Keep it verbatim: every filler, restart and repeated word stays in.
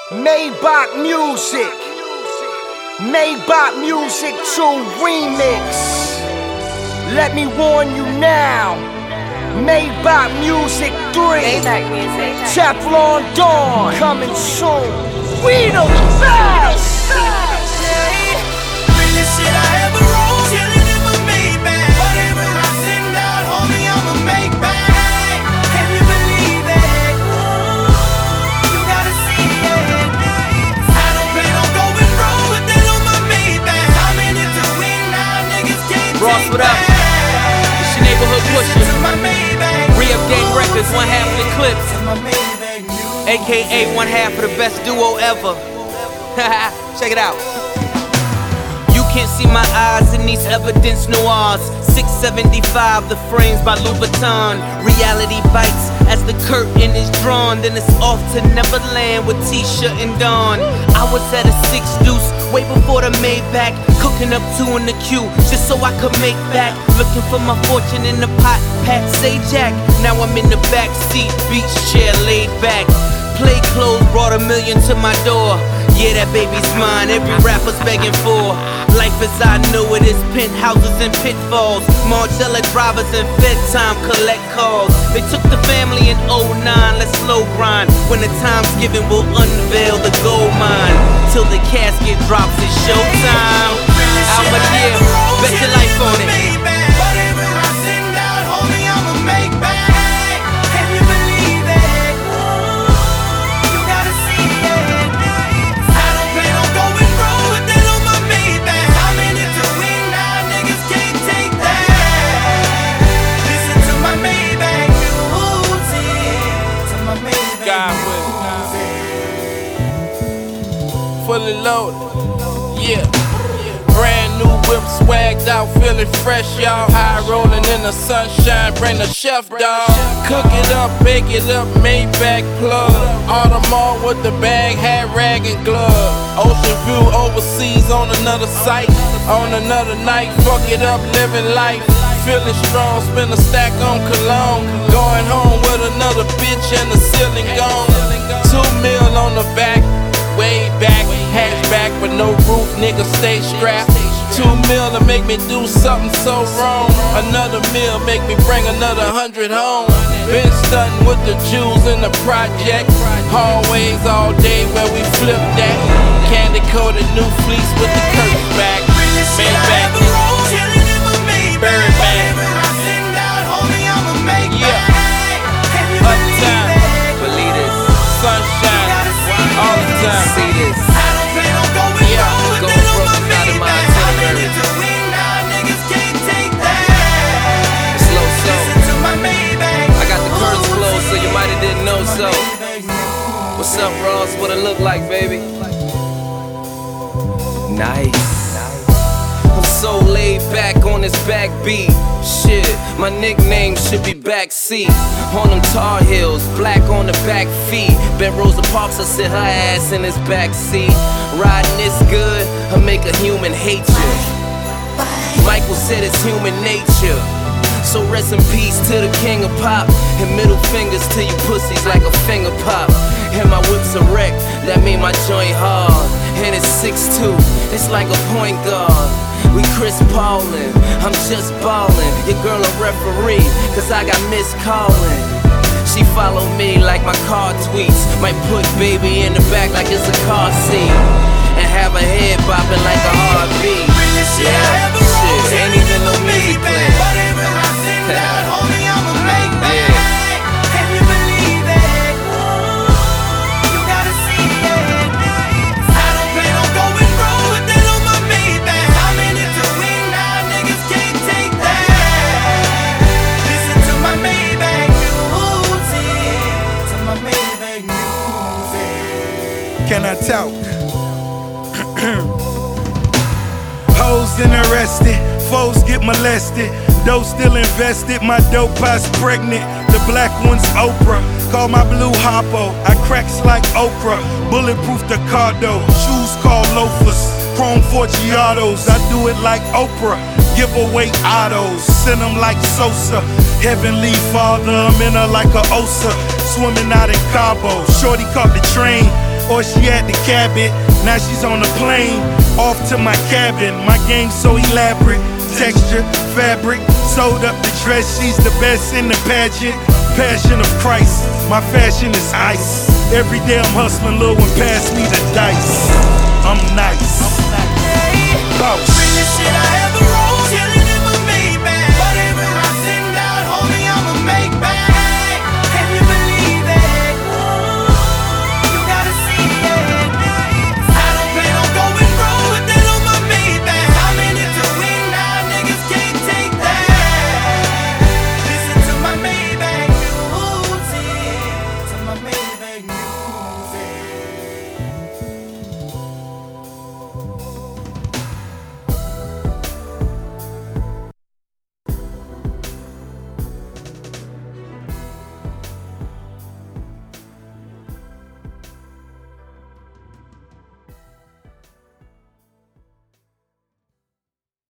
Maybach Music. Maybach Music two Remix. Let me warn you now. Maybach Music three. Teflon Dawn. Coming soon. We the best. Realest shit I ever wrote. Chillin' in my Maybach. Whatever I send out, homie, I'ma make back. Can you believe it? You gotta see it. I don't plan on going wrong with that on my Maybach. I'm in it to win now, niggas can't Ross, take what up? back. It's your neighborhood pusher. Listen to my Maybach. Re-Up Gang Records, one half of the clips. To my Maybach music. A K A one half of the best duo ever. Check it out. You can't see my eyes in these evidence noirs. six seventy-five, the frames by Louis Vuitton. Reality bites as the curtain is drawn. Then it's off to Neverland with T-shirt and Dawn. I was at a six deuce, way before the Maybach. Cooking up two in the queue, just so I could make back. Looking for my fortune in the pot, Pat say Jack. Now I'm in the back seat, beach chair laid back. Play clothes brought a million to my door. Yeah, that baby's mine, every rapper's begging for. Life as I know it is penthouses and pitfalls. Margiela drivers and Fed time collect calls. They took the family in oh nine, let's slow grind. When the time's given, we'll unveil the gold mine. Till the casket drops, it's showtime. Alpha, yeah, bet your life on it. Whatever I send out, homie, I'ma make back. Can you believe it? You gotta see it. I don't plan on going wrong with that on my Maybach. I'm in it to win now, niggas can't take that. Listen to my Maybach music. To my Maybach God music. Fully loaded, yeah. Brand new whip, swagged out, feeling fresh, y'all. High rolling in the sunshine, bring the chef, dog. Cook it up, bake it up, Maybach plug. Audemars with the bag, hat, rag, and glove. Ocean view overseas on another site. On another night, fuck it up, living life. Feeling strong, spend a stack on cologne. Going home with another bitch and the ceiling gone. Two mil on the back. Way back, hatchback with no roof, nigga stay strapped. Two mil to make me do something so wrong. Another meal make me bring another hundred home. Been stunting with the Jews in the project. Hallways all day where we flip that. Candy coated new fleece with the curtains back. Maybach, Birdman, yeah. Uptown, Believe this, sunshine, all the time. see this. I don't plan on going Yeah, wrong with going that on broke my is not in my Maybach. I'm in itinerary. it to win now, niggas can't take that. Slow so. Listen to my Maybach. I got the curtains closed, so you might have didn't know so. What's up, Ross? What it look like, baby? Nice. I'm so laid back on this backbeat. Shit, my nickname should be Backseat. On them Tar Heels, black on the back feet. Bet Rosa Parks, I sit her ass in this backseat. Riding this good, I make a human hate you. Michael said it's human nature. So rest in peace to the king of pop. And middle fingers to you pussies like a finger pop. And my whip's a wreck, that made my joint hard. And it's six two, it's like a point guard. We Chris Paulin, I'm just ballin'. Your girl a referee, cause I got missed callin'. She follow me like my car tweets. Might put baby in the back like it's a car seat. And have her head bopping like a heartbeat. Yeah, shit, ain't even no music playing. Whatever I send out, homie, I'ma make back. Yeah. Can you believe it? You gotta see it. I don't plan on going wrong with that on my Maybach. I'm in it to win now, niggas can't take that. Listen to my Maybach music. To my Maybach music. Can I talk? Hoes interested, foes get molested. Dough still invested, my dope pot's pregnant. The black one's Oprah, call my blue Hoppo. I cracks like okra, bulletproof the cardo. Shoes called loafers, chrome Forgiatos. I do it like Oprah, give away autos. Send them like Sosa, Heavenly Father, I'm in her like a Osa. Swimming out in Cabo, shorty caught the train. or she at the cabin. Now she's on the plane, off to my cabin. My game so elaborate, texture, fabric, sewed up the dress. She's the best in the pageant. Passion of Christ, my fashion is ice. Every day I'm hustling, Lil' one pass me the dice. I'm nice. Boss.